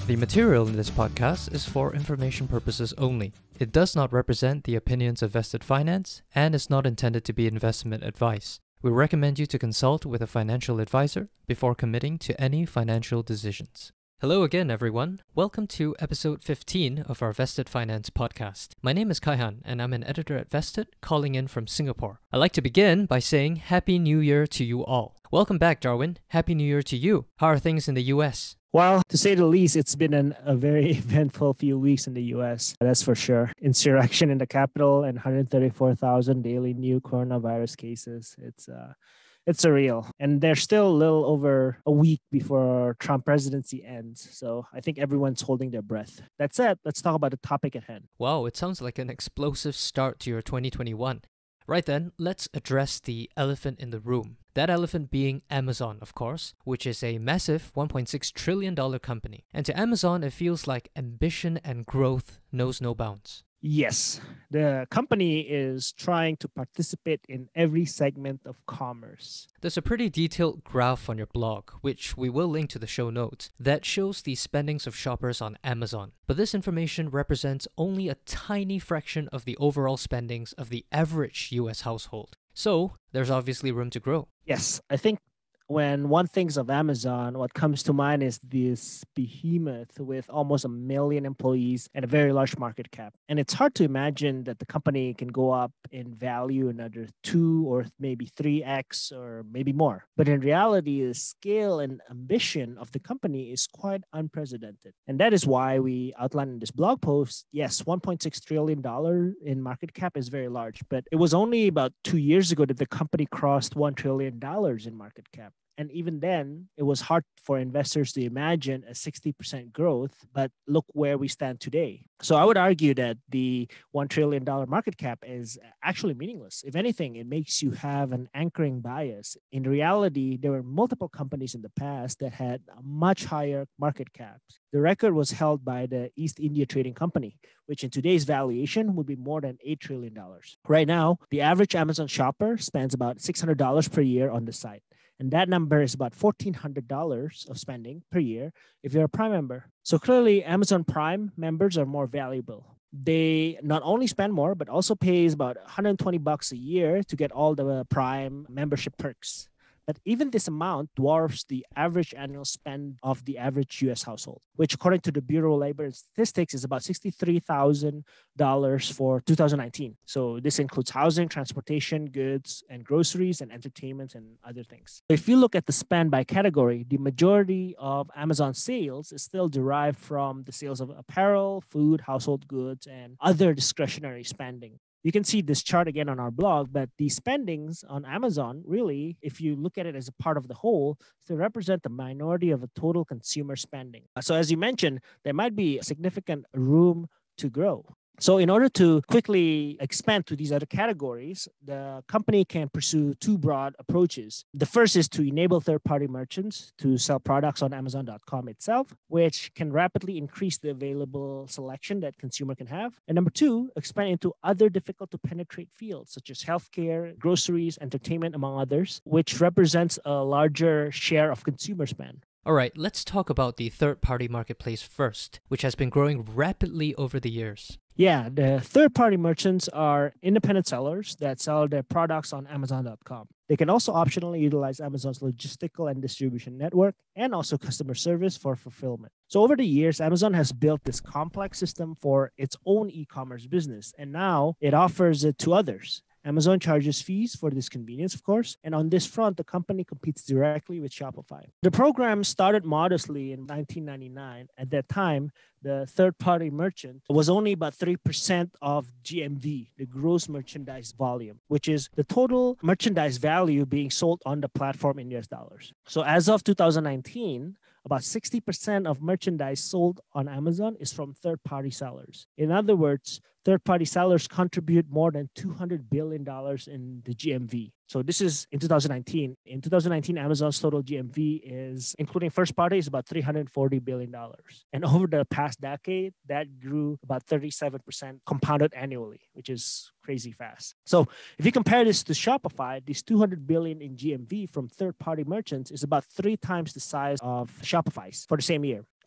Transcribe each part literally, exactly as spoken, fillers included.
The material in this podcast is for information purposes only. It does not represent the opinions of Vested Finance and is not intended to be investment advice. We recommend you to consult with a financial advisor before committing to any financial decisions. Hello again, everyone. Welcome to episode fifteen of our Vested Finance podcast. My name is Kaihan, and I'm an editor at Vested, calling in from Singapore. I'd like to begin by saying Happy New Year to you all. Welcome back, Darwin. Happy New Year to you. How are things in the U S? Well, to say the least, it's been an, a very eventful few weeks in the U S. That's for sure. Insurrection in the capital and one hundred thirty-four thousand daily new coronavirus cases. It's uh, it's surreal. And there's still a little over a week before Trump presidency ends. So I think everyone's holding their breath. That said, let's talk about the topic at hand. Wow, it sounds like an explosive start to your twenty twenty-one. Right then, let's address the elephant in the room. That elephant being Amazon, of course, which is a massive one point six trillion dollars company. And to Amazon, it feels like ambition and growth knows no bounds. Yes, the company is trying to participate in every segment of commerce. There's a pretty detailed graph on your blog, which we will link to the show notes, that shows the spendings of shoppers on Amazon. But this information represents only a tiny fraction of the overall spendings of the average U S household. So, there's obviously room to grow. Yes, I think when one thinks of Amazon, what comes to mind is this behemoth with almost a million employees and a very large market cap. And it's hard to imagine that the company can go up in value another two or maybe three x or maybe more. But in reality, the scale and ambition of the company is quite unprecedented. And that is why we outlined in this blog post, yes, one point six trillion dollars in market cap is very large, but it was only about two years ago that the company crossed one trillion dollars in market cap. And even then, it was hard for investors to imagine a sixty percent growth, but look where we stand today. So I would argue that the one trillion dollars market cap is actually meaningless. If anything, it makes you have an anchoring bias. In reality, there were multiple companies in the past that had much higher market caps. The record was held by the East India Trading Company, which in today's valuation would be more than eight trillion dollars. Right now, the average Amazon shopper spends about six hundred dollars per year on the site. And that number is about fourteen hundred dollars of spending per year if you're a Prime member. So clearly, Amazon Prime members are more valuable. They not only spend more, but also pays about one hundred twenty bucks a year to get all the Prime membership perks. But even this amount dwarfs the average annual spend of the average U S household, which according to the Bureau of Labor and Statistics is about sixty-three thousand dollars for two thousand nineteen. So this includes housing, transportation, goods, and groceries, and entertainment, and other things. If you look at the spend by category, the majority of Amazon sales is still derived from the sales of apparel, food, household goods, and other discretionary spending. You can see this chart again on our blog, but the spendings on Amazon, really, if you look at it as a part of the whole, still represent the minority of a total consumer spending. So as you mentioned, there might be significant room to grow. So in order to quickly expand to these other categories, the company can pursue two broad approaches. The first is to enable third-party merchants to sell products on Amazon dot com itself, which can rapidly increase the available selection that consumer can have. And number two, expand into other difficult-to-penetrate fields, such as healthcare, groceries, entertainment, among others, which represents a larger share of consumer spend. All right, let's talk about the third-party marketplace first, which has been growing rapidly over the years. Yeah, the third-party merchants are independent sellers that sell their products on Amazon dot com. They can also optionally utilize Amazon's logistical and distribution network and also customer service for fulfillment. So over the years, Amazon has built this complex system for its own e-commerce business, and now it offers it to others. Amazon charges fees for this convenience, of course, and on this front, the company competes directly with Shopify. The program started modestly in nineteen ninety-nine. At that time, the third-party merchant was only about three percent of G M V, the gross merchandise volume, which is the total merchandise value being sold on the platform in U S dollars. So as of two thousand nineteen, about sixty percent of merchandise sold on Amazon is from third-party sellers. In other words, third-party sellers contribute more than two hundred billion dollars in the G M V. So this is in two thousand nineteen. In two thousand nineteen, Amazon's total G M V is, including first party, is about three hundred forty billion dollars. And over the past decade, that grew about thirty-seven percent compounded annually, which is crazy fast. So if you compare this to Shopify, this two hundred billion dollars in G M V from third-party merchants is about three times the size of Shopify's for the same year.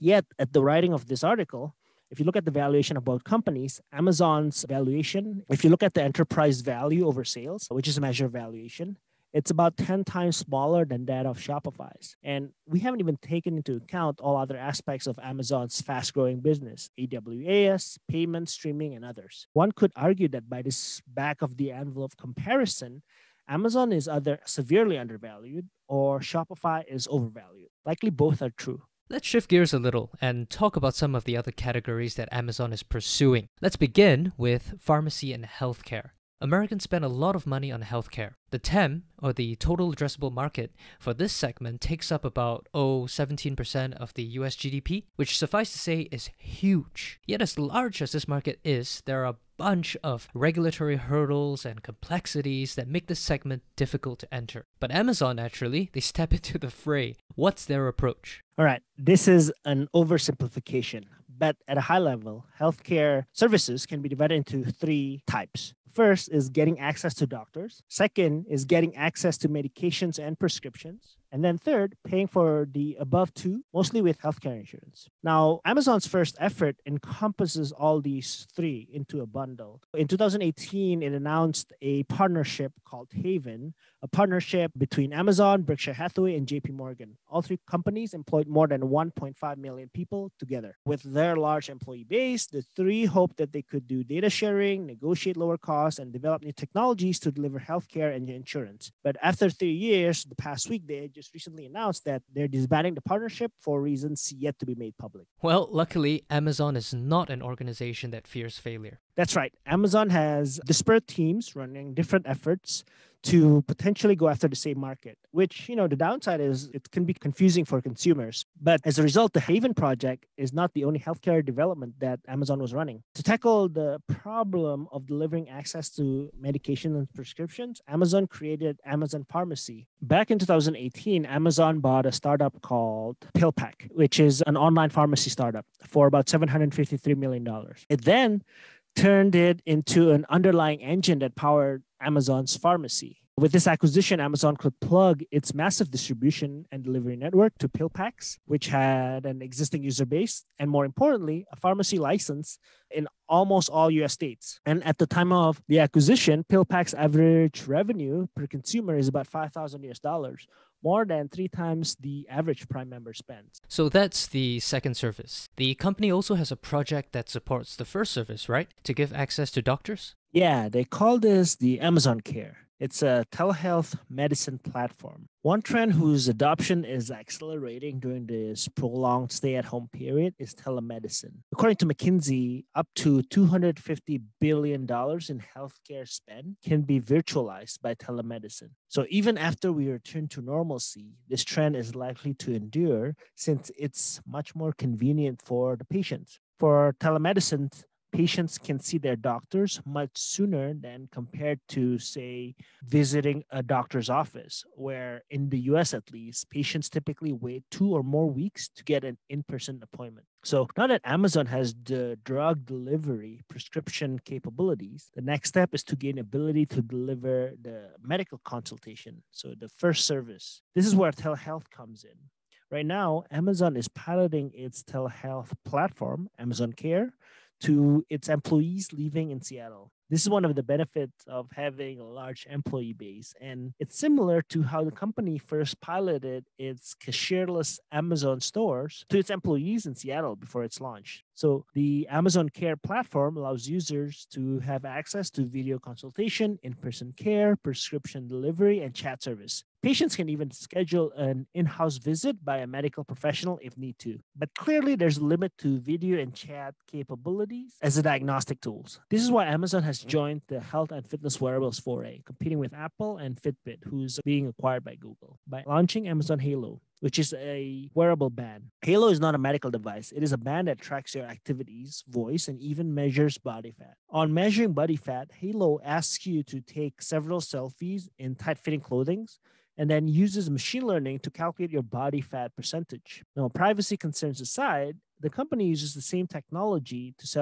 Yet, at the writing of this article, if you look at the valuation of both companies, Amazon's valuation, if you look at the enterprise value over sales, which is a measure of valuation, it's about ten times smaller than that of Shopify's. And we haven't even taken into account all other aspects of Amazon's fast growing business: A W A S, payment, streaming, and others. One could argue that by this back of the envelope comparison, Amazon is either severely undervalued or Shopify is overvalued. Likely both are true. Let's shift gears a little and talk about some of the other categories that Amazon is pursuing. Let's begin with pharmacy and healthcare. Americans spend a lot of money on healthcare. The T A M, or the total addressable market, for this segment takes up about, oh, seventeen percent of the U S G D P, which suffice to say is huge. Yet as large as this market is, there are a bunch of regulatory hurdles and complexities that make this segment difficult to enter. But Amazon, naturally, they step into the fray. What's their approach? All right, this is an oversimplification, but at a high level, healthcare services can be divided into three types. First is getting access to doctors. Second is getting access to medications and prescriptions. And then third, paying for the above two, mostly with healthcare insurance. Now, Amazon's first effort encompasses all these three into a bundle. In two thousand eighteen, it announced a partnership called Haven, a partnership between Amazon, Berkshire Hathaway, and J P Morgan. All three companies employed more than one point five million people together. With their large employee base, the three hoped that they could do data sharing, negotiate lower costs, and develop new technologies to deliver healthcare and insurance. But after three years, the past week, they just recently announced that they're disbanding the partnership for reasons yet to be made public. Well, luckily, Amazon is not an organization that fears failure. That's right. Amazon has disparate teams running different efforts to potentially go after the same market, which, you know, the downside is it can be confusing for consumers. But as a result, the Haven project is not the only healthcare development that Amazon was running. To tackle the problem of delivering access to medication and prescriptions, Amazon created Amazon Pharmacy. Back in two thousand eighteen, Amazon bought a startup called PillPack, which is an online pharmacy startup, for about seven hundred fifty-three million dollars. It then turned it into an underlying engine that powered Amazon's pharmacy. With this acquisition, Amazon could plug its massive distribution and delivery network to PillPacks, which had an existing user base, and more importantly, a pharmacy license in almost all U S states. And at the time of the acquisition, PillPack's average revenue per consumer is about five thousand U S dollars, more than three times the average Prime member spends. So that's the second service. The company also has a project that supports the first service, right? To give access to doctors? Yeah, they call this the Amazon Care. It's a telehealth medicine platform. One trend whose adoption is accelerating during this prolonged stay-at-home period is telemedicine. According to McKinsey, up to two hundred fifty billion dollars in healthcare spend can be virtualized by telemedicine. So even after we return to normalcy, this trend is likely to endure since it's much more convenient for the patients. For telemedicine, patients can see their doctors much sooner than compared to, say, visiting a doctor's office, where in the U S at least, patients typically wait two or more weeks to get an in-person appointment. So now that Amazon has the drug delivery prescription capabilities, the next step is to gain ability to deliver the medical consultation, so the first service. This is where telehealth comes in. Right now, Amazon is piloting its telehealth platform, Amazon Care, to its employees living in Seattle. This is one of the benefits of having a large employee base, and it's similar to how the company first piloted its cashierless Amazon stores to its employees in Seattle before its launch. So the Amazon Care platform allows users to have access to video consultation, in-person care, prescription delivery, and chat service. Patients can even schedule an in-house visit by a medical professional if need to. But clearly, there's a limit to video and chat capabilities as a diagnostic tools. This is why Amazon has joined the health and fitness wearables foray, competing with Apple and Fitbit, who's being acquired by Google, by launching Amazon Halo, which is a wearable band. Halo is not a medical device. It is a band that tracks your activities, voice, and even measures body fat. On measuring body fat, Halo asks you to take several selfies in tight-fitting clothing, and then uses machine learning to calculate your body fat percentage. Now, privacy concerns aside, the company uses the same technology to sell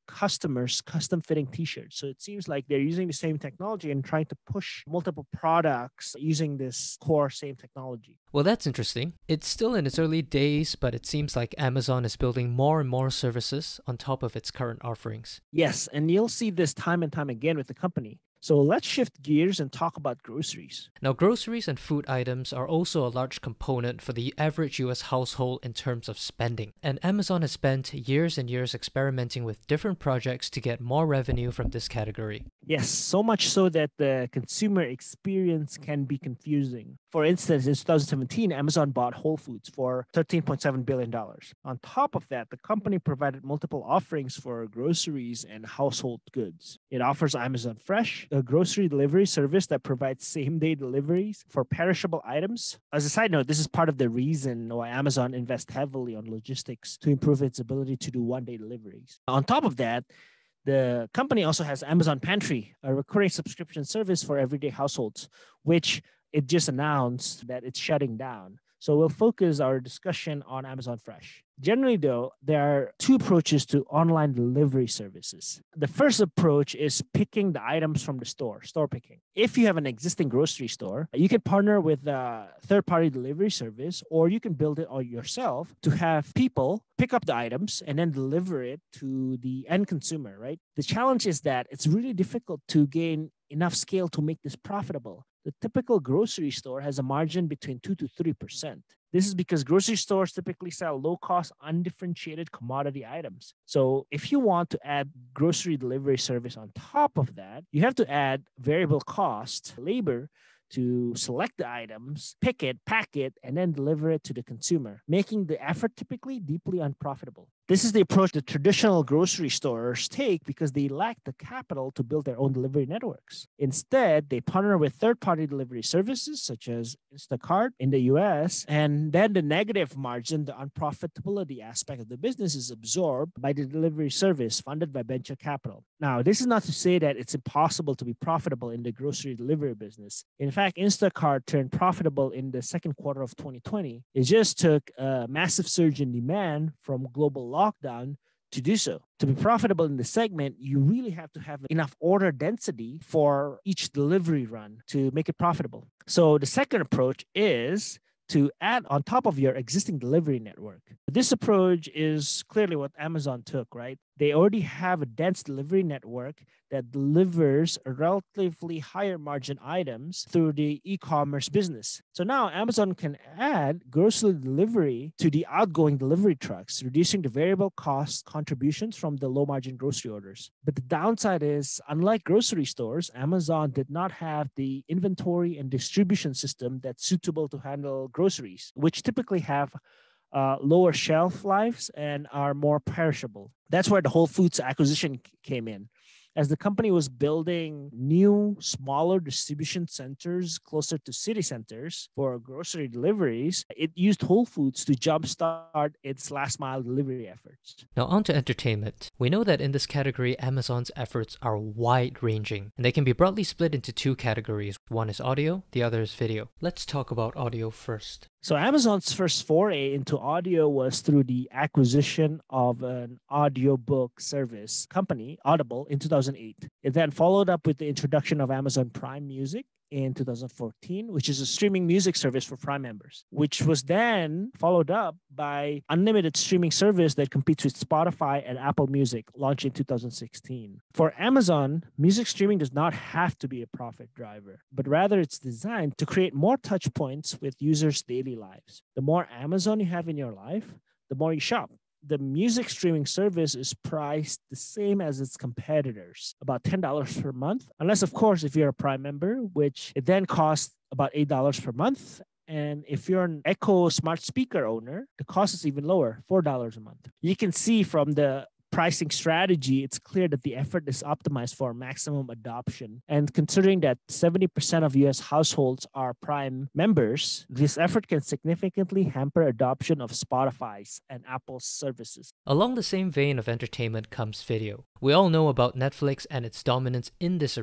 customers custom fitting t-shirts. So it seems like they're using the same technology and trying to push multiple products using this core same technology. Well, that's interesting. It's still in its early days, but it seems like Amazon is building more and more services on top of its current offerings. Yes, and you'll see this time and time again with the company. So let's shift gears and talk about groceries. Now, groceries and food items are also a large component for the average U S household in terms of spending. And Amazon has spent years and years experimenting with different projects to get more revenue from this category. Yes, so much so that the consumer experience can be confusing. For instance, in twenty seventeen, Amazon bought Whole Foods for thirteen point seven billion dollars. On top of that, the company provided multiple offerings for groceries and household goods. It offers Amazon Fresh, a grocery delivery service that provides same-day deliveries for perishable items. As a side note, this is part of the reason why Amazon invests heavily on logistics to improve its ability to do one-day deliveries. On top of that, the company also has Amazon Pantry, a recurring subscription service for everyday households, which it just announced that it's shutting down. So we'll focus our discussion on Amazon Fresh. Generally, though, there are two approaches to online delivery services. The first approach is picking the items from the store, store picking. If you have an existing grocery store, you can partner with a third-party delivery service, or you can build it all yourself to have people pick up the items and then deliver it to the end consumer, right? The challenge is that it's really difficult to gain enough scale to make this profitable. The typical grocery store has a margin between two to three percent. This is because grocery stores typically sell low-cost, undifferentiated commodity items. So if you want to add grocery delivery service on top of that, you have to add variable cost, labor, to select the items, pick it, pack it, and then deliver it to the consumer, making the effort typically deeply unprofitable. This is the approach that traditional grocery stores take because they lack the capital to build their own delivery networks. Instead, they partner with third-party delivery services such as Instacart in the U S, and then the negative margin, the unprofitability aspect of the business, is absorbed by the delivery service funded by venture capital. Now, this is not to say that it's impossible to be profitable in the grocery delivery business. In fact, Instacart turned profitable in the second quarter of twenty twenty. It just took a massive surge in demand from global lockdown to do so. To be profitable in the segment, you really have to have enough order density for each delivery run to make it profitable. So the second approach is to add on top of your existing delivery network. This approach is clearly what Amazon took, right? They already have a dense delivery network that delivers relatively higher margin items through the e-commerce business. So now Amazon can add grocery delivery to the outgoing delivery trucks, reducing the variable cost contributions from the low margin grocery orders. But the downside is, unlike grocery stores, Amazon did not have the inventory and distribution system that's suitable to handle groceries, which typically have Uh, lower shelf lives and are more perishable. That's where the Whole Foods acquisition came in. As the company was building new, smaller distribution centers closer to city centers for grocery deliveries, it used Whole Foods to jumpstart its last mile delivery efforts. Now, on to entertainment. We know that in this category, Amazon's efforts are wide-ranging, and they can be broadly split into two categories. One is audio, the other is video. Let's talk about audio first. So Amazon's first foray into audio was through the acquisition of an audiobook service company, Audible, in two thousand eight. It then followed up with the introduction of Amazon Prime Music in two thousand fourteen, which is a streaming music service for Prime members, which was then followed up by unlimited streaming service that competes with Spotify and Apple Music, launched in two thousand sixteen. For Amazon, music streaming does not have to be a profit driver, but rather it's designed to create more touch points with users' daily lives. The more Amazon you have in your life, the more you shop. The music streaming service is priced the same as its competitors, about ten dollars per month, unless, of course, if you're a Prime member, which it then costs about eight dollars per month. And if you're an Echo smart speaker owner, the cost is even lower, four dollars a month. You can see from the pricing strategy, it's clear that the effort is optimized for maximum adoption. And considering that seventy percent of U S households are Prime members, this effort can significantly hamper adoption of Spotify's and Apple's services. Along the same vein of entertainment comes video. We all know about Netflix and its dominance in this arena.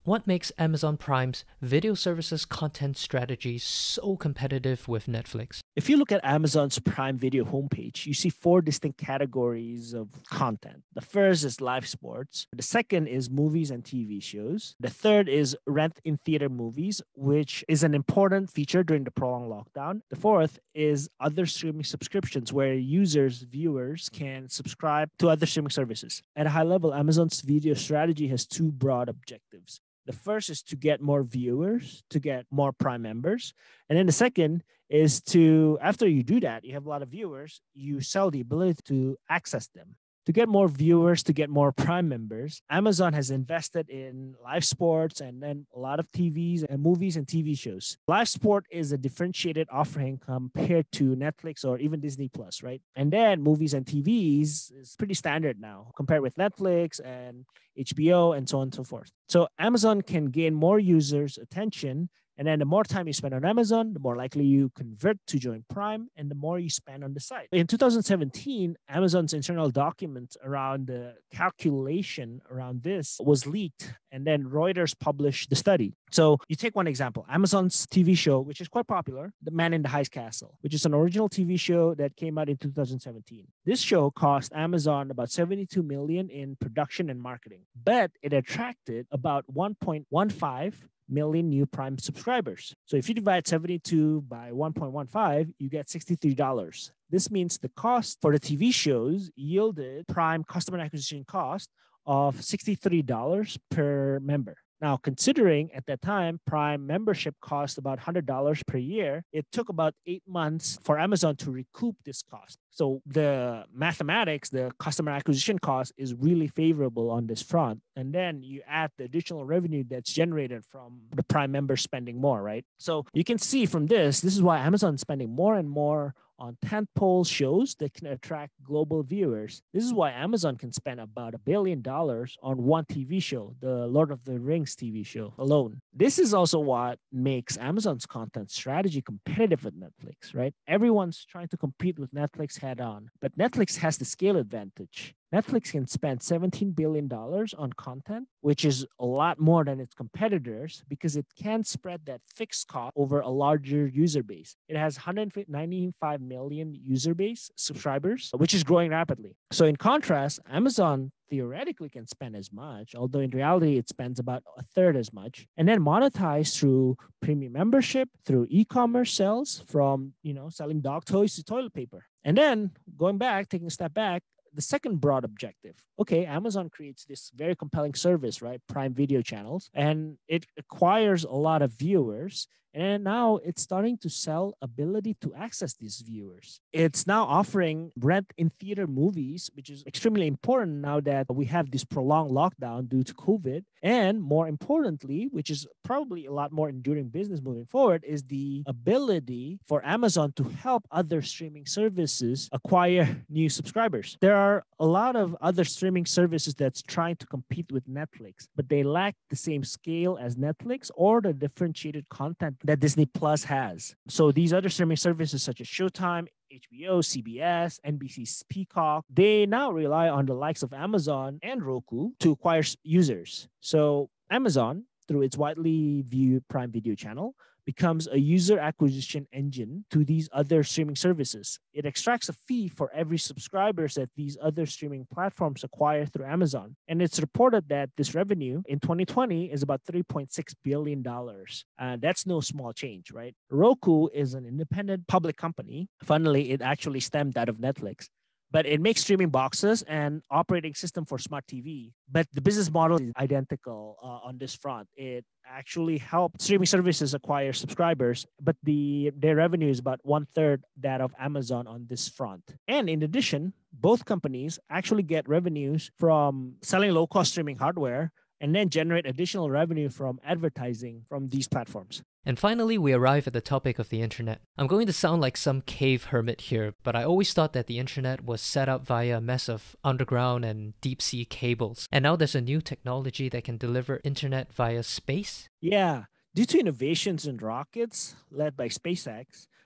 What makes Amazon Prime's video services content strategy so competitive with Netflix? If you look at Amazon's Prime Video homepage, you see four distinct categories of content. The first is live sports. The second is movies and T V shows. The third is rent in theater movies, which is an important feature during the prolonged lockdown. The fourth is other streaming subscriptions, where users, viewers can subscribe to other streaming services. At a high level, Amazon's video strategy has two broad objectives. The first is to get more viewers, to get more Prime members. And then the second is to, after you do that, you have a lot of viewers, you sell the ability to access them. To get more viewers, to get more Prime members, Amazon has invested in live sports and then a lot of T Vs and movies and T V shows. Live sport is a differentiated offering compared to Netflix or even Disney Plus, right? And then movies and T Vs is pretty standard now compared with Netflix and H B O and so on and so forth. So Amazon can gain more users' attention. And then the more time you spend on Amazon, the more likely you convert to join Prime and the more you spend on the site. In two thousand seventeen, Amazon's internal documents around the calculation around this was leaked, and then Reuters published the study. So you take one example, Amazon's T V show, which is quite popular, The Man in the High Castle, which is an original T V show that came out in two thousand seventeen. This show cost Amazon about seventy-two million dollars in production and marketing, but it attracted about one point one five million new Prime subscribers. So if you divide seventy-two by one point one five, you get sixty-three dollars. This means the cost for the T V shows yielded Prime customer acquisition cost of sixty-three dollars per member. Now, considering at that time, Prime membership cost about one hundred dollars per year, it took about eight months for Amazon to recoup this cost. So the mathematics, the customer acquisition cost is really favorable on this front. And then you add the additional revenue that's generated from the Prime members spending more, right? So you can see from this, this is why Amazon is spending more and more on tentpole shows that can attract global viewers. This is why Amazon can spend about a billion dollars on one T V show, the Lord of the Rings T V show alone. This is also what makes Amazon's content strategy competitive with Netflix, right? Everyone's trying to compete with Netflix head on, but Netflix has the scale advantage. Netflix can spend seventeen billion dollars on content, which is a lot more than its competitors because it can spread that fixed cost over a larger user base. It has one hundred ninety-five million user base subscribers, which is growing rapidly. So in contrast, Amazon theoretically can spend as much, although in reality it spends about a third as much, and then monetize through premium membership, through e-commerce sales, from you know selling dog toys to toilet paper. And then going back, taking a step back, the second broad objective. Okay, Amazon creates this very compelling service, right? Prime Video channels, and it acquires a lot of viewers. And now it's starting to sell ability to access these viewers. It's now offering rent in theater movies, which is extremely important now that we have this prolonged lockdown due to COVID. And more importantly, which is probably a lot more enduring business moving forward, is the ability for Amazon to help other streaming services acquire new subscribers. There are a lot of other streaming services that's trying to compete with Netflix, but they lack the same scale as Netflix or the differentiated content that Disney Plus has. So these other streaming services such as Showtime, H B O, C B S, N B C's Peacock, they now rely on the likes of Amazon and Roku to acquire users. So Amazon, through its widely viewed Prime Video channel, becomes a user acquisition engine to these other streaming services. It extracts a fee for every subscribers that these other streaming platforms acquire through Amazon. And it's reported that this revenue in twenty twenty is about three point six billion dollars. Uh, that's no small change, right? Roku is an independent public company. Funnily, it actually stemmed out of Netflix. But it makes streaming boxes and operating system for smart T V. But the business model is identical uh, on this front. It actually helps streaming services acquire subscribers, but the their revenue is about one third that of Amazon on this front. And in addition, both companies actually get revenues from selling low-cost streaming hardware and then generate additional revenue from advertising from these platforms. And finally, we arrive at the topic of the internet. I'm going to sound like some cave hermit here, but I always thought that the internet was set up via a mess of underground and deep sea cables. And now there's a new technology that can deliver internet via space? Yeah. Due to innovations in rockets led by SpaceX,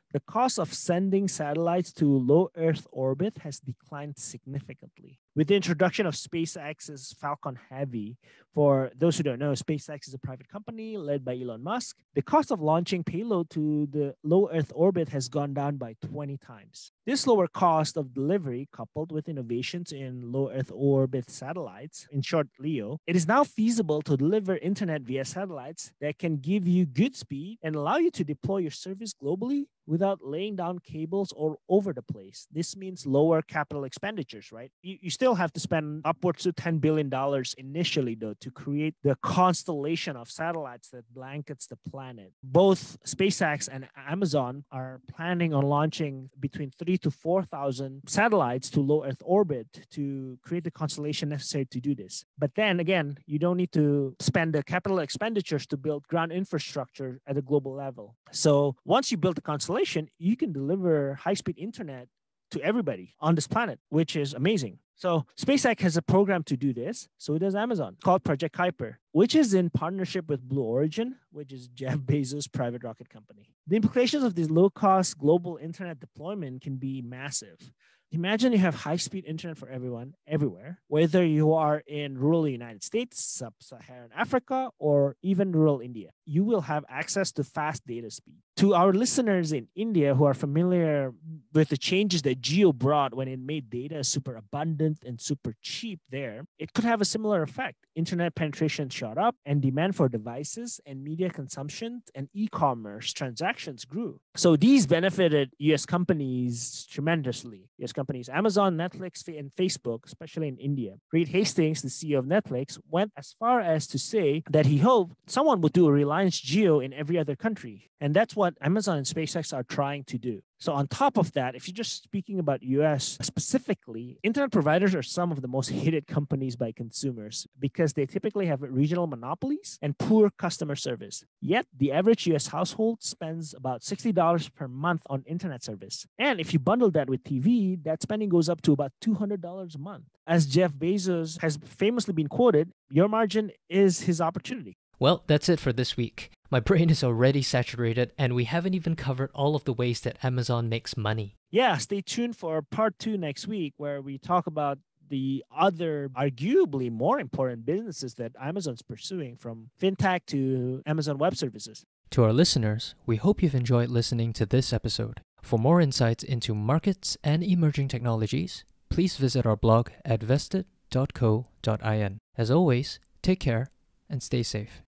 the cost of sending satellites to low Earth orbit has declined significantly. With the introduction of SpaceX's Falcon Heavy, for those who don't know, SpaceX is a private company led by Elon Musk. The cost of launching payload to the low Earth orbit has gone down by twenty times. This lower cost of delivery, coupled with innovations in low Earth orbit satellites, in short LEO, it is now feasible to deliver internet via satellites that can give you good speed and allow you to deploy your service globally without laying down cables all over the place. This means lower capital expenditures, right? You, you still have to spend upwards to ten billion dollars initially, though, to create the constellation of satellites that blankets the planet. Both SpaceX and Amazon are planning on launching between three to four thousand satellites to low Earth orbit to create the constellation necessary to do this. But then again, you don't need to spend the capital expenditures to build ground infrastructure at a global level. So once you build the constellation, you can deliver high-speed internet to everybody on this planet, which is amazing. So SpaceX has a program to do this. So does Amazon, called Project Kuiper, which is in partnership with Blue Origin, which is Jeff Bezos' private rocket company. The implications of this low-cost global internet deployment can be massive. Imagine you have high-speed internet for everyone, everywhere, whether you are in rural United States, sub-Saharan Africa, or even rural India. You will have access to fast data speed. To our listeners in India who are familiar with the changes that Jio brought when it made data super abundant and super cheap there, it could have a similar effect. Internet penetration shot up and demand for devices and media consumption and e-commerce transactions grew. So these benefited U S companies tremendously. U S companies, Amazon, Netflix, and Facebook, especially in India. Reed Hastings, the C E O of Netflix, went as far as to say that he hoped someone would do a Reliance Jio in every other country. And that's what Amazon and SpaceX are trying to do. So on top of that, if you're just speaking about U S specifically, internet providers are some of the most hated companies by consumers because they typically have regional monopolies and poor customer service. Yet the average U S household spends about sixty dollars per month on internet service. And if you bundle that with T V, that spending goes up to about two hundred dollars a month. As Jeff Bezos has famously been quoted, your margin is his opportunity. Well, that's it for this week. My brain is already saturated, and we haven't even covered all of the ways that Amazon makes money. Yeah, stay tuned for part two next week, where we talk about the other, arguably more important businesses that Amazon's pursuing, from fintech to Amazon Web Services. To our listeners, we hope you've enjoyed listening to this episode. For more insights into markets and emerging technologies, please visit our blog at vested dot co dot in. As always, take care and stay safe.